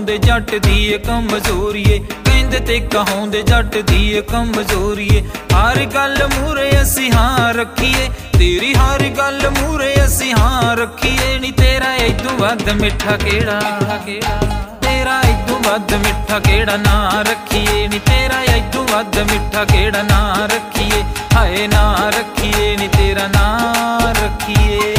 ਕਹਾਉਂਦੇ ਜੱਟ ਦੀ ਏ ਕਮਜ਼ੋਰੀਏ, ਕਹਿੰਦੇ ਤੇ ਕਹਾਉਂਦੇ ਜੱਟ ਦੀ ਏ ਕਮਜ਼ੋਰੀਏ। ਹਰ ਗੱਲ ਮੂਰੇ ਅਸੀਂ ਹਾਂ ਰੱਖੀਏ, ਤੇਰੀ ਹਰ ਗੱਲ ਮੂਰੇ ਅਸੀਂ ਹਾਂ ਰੱਖੀਏ। ਨੀ ਤੇਰਾ ਇਦੋਂ ਵੱਧ ਮਿੱਠਾ ਕਿਹੜਾ, ਤੇਰਾ ਇਦੋਂ ਵੱਧ ਮਿੱਠਾ ਕਿਹੜਾ ਨਾ ਰੱਖੀਏ। ਨੀ ਤੇਰਾ ਇਦੋਂ ਵੱਧ ਮਿੱਠਾ ਕਿਹੜਾ ਨਾ ਰੱਖੀਏ, ਹਾਏ ਨਾ ਰੱਖੀਏ ਨੀ ਤੇਰਾ ਨਾ ਰੱਖੀਏ।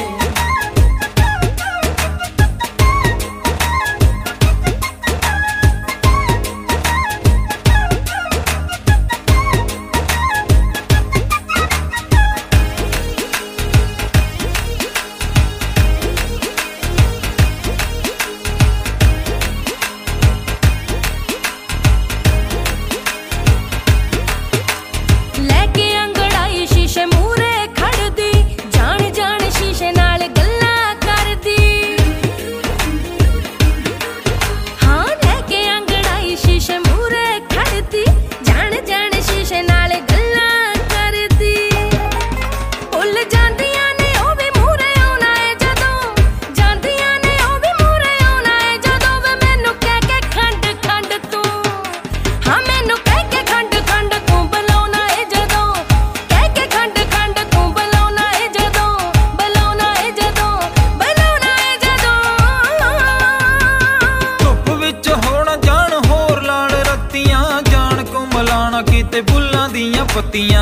ਕਿਤੇ ਬੁੱਲਾਂ ਦੀਆਂ ਪੱਤੀਆਂ,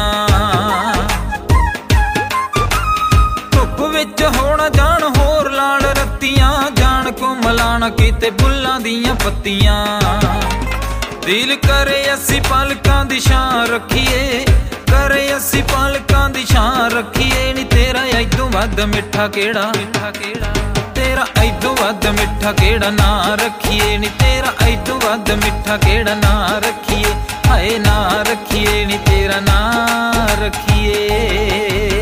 ਧੁੱਪ ਵਿੱਚ ਹੋਣਾ ਜਾਣ ਹੋਰ ਲਾਲ ਰੱਤੀਆਂ, ਜਾਣ ਕੋ ਮਲਾਣਾ ਕਿਤੇ ਬੁੱਲਾਂ ਦੀਆਂ ਪੱਤੀਆਂ। ਦਿਲ ਕਰੇ ਅਸੀਂ ਪਲਕਾਂ ਦੀ ਛਾਂ ਰੱਖੀਏ, ਕਰੇ ਅਸੀਂ ਪਲਕਾਂ ਦੀ ਛਾਂ ਰੱਖੀਏ। ਨੀ ਤੇਰਾ ਇਦੋਂ ਵੱਧ ਮਿੱਠਾ ਕਿਹੜਾ, ਤੇਰਾ ਇਦੋਂ ਵੱਧ ਮਿੱਠਾ ਕਿਹੜਾ ਨਾ ਰੱਖੀਏ। ਨੀ ਤੇਰਾ ਇਦੋਂ ਵੱਧ ਮਿੱਠਾ ਕਿਹੜਾ ਨਾ ਰੱਖੀਏ, ਹਾਏ ਨਾ ਰੱਖੀਏ ਨੀ ਤੇਰਾ ਨਾ ਰੱਖੀਏ।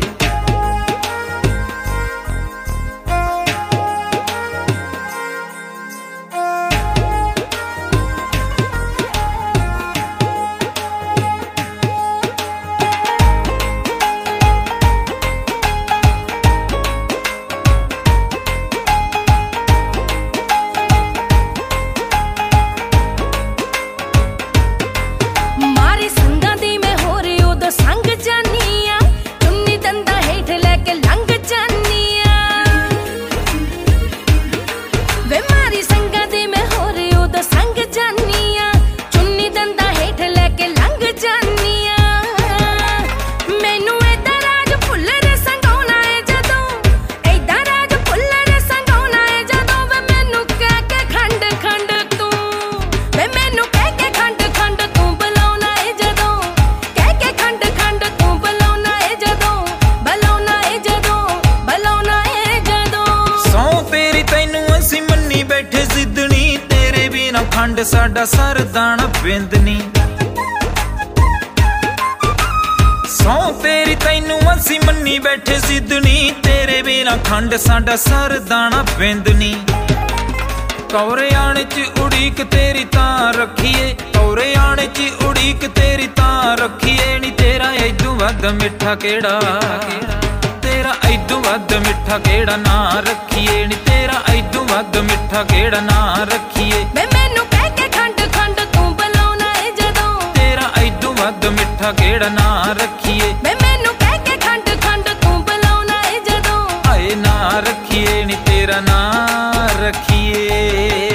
ਖੰਡ ਸਾਡਾ ਸਰਦਾਣਾ ਬਿੰਦਨੀ, ਸੌ ਤੇਰੀ ਤੈਨੂੰ ਅਸੀਂ ਮੰਨੀ ਬੈਠੇ ਸਿੱਧਣੀ, ਤੇਰੇ ਬਿਨਾ ਖੰਡ ਸਾਡਾ ਸਰਦਾਣਾ ਬਿੰਦਨੀ। ਕੌਰੇ ਆਣੇ ਚ ਉਡੀਕ ਤੇਰੀ ਤਾਂ ਰੱਖੀਏ, ਕੌਰੇ ਆਣੇ ਚ ਉਡੀਕ ਤੇਰੀ ਤਾਂ ਰੱਖੀਏ। ਨੀ ਤੇਰਾ ਇਦੋਂ ਵੱਧ ਮਿੱਠਾ ਕਿਹੜਾ, ਤੇਰਾ ਇਦੋਂ ਵੱਧ ਮਿੱਠਾ ਕਿਹੜਾ ਨਾ ਰੱਖੀਏ। ਨੀ ਤੇਰਾ ਇਦੋਂ ਵੱਧ ਮਿੱਠਾ ਕਿਹੜਾ ਨਾ ਰੱਖੀਏ, ਮੈਨੂੰ ਕਹਿ ਕੇ ਖੰਡ ਖੰਡ ਤੂੰ ਬੁਲਾਉਣਾ ਏ ਜਦੋਂ, ਤੇਰਾ ਇਦੋਂ ਵੱਧ ਮਿੱਠਾ ਕਿਹੜਾ ਨਾ ਰੱਖੀਏ। ਮੈਨੂੰ ਕਹਿ ਕੇ ਖੰਡ ਖੰਡ ਤੂੰ ਬੁਲਾਉਣਾ ਏ ਜਦੋਂ, ਹਾਏ ਨਾ ਰੱਖੀਏ ਨੀ ਤੇਰਾ ਨਾ ਰੱਖੀਏ।